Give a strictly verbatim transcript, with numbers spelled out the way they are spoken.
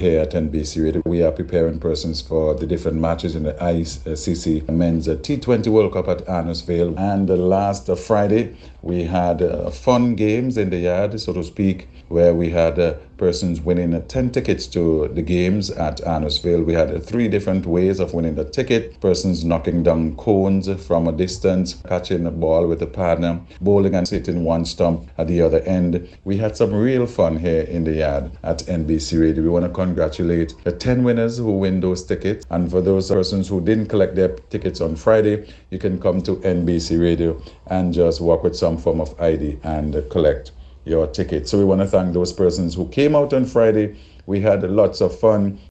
here at N B C Radio. We are preparing persons for the different matches in the I C C Men's T twenty World Cup at Arnowsville. And uh, last uh, Friday, we had uh, fun games in the yard, so to speak, where we had uh, persons winning uh, ten tickets to the games at Arnowsville. We had uh, three different ways of winning the ticket. Persons knocking down cones from a distance, catching a ball with a partner, bowling and hitting one stump at the other end. We had some real fun here in the yard at N B C Radio. We want to congratulate the ten winners who win those tickets. And for those persons who didn't collect their tickets on Friday, you can come to N B C Radio and just walk with some form of I D and uh, collect your ticket. So we want to thank those persons who came out on Friday. We had lots of fun.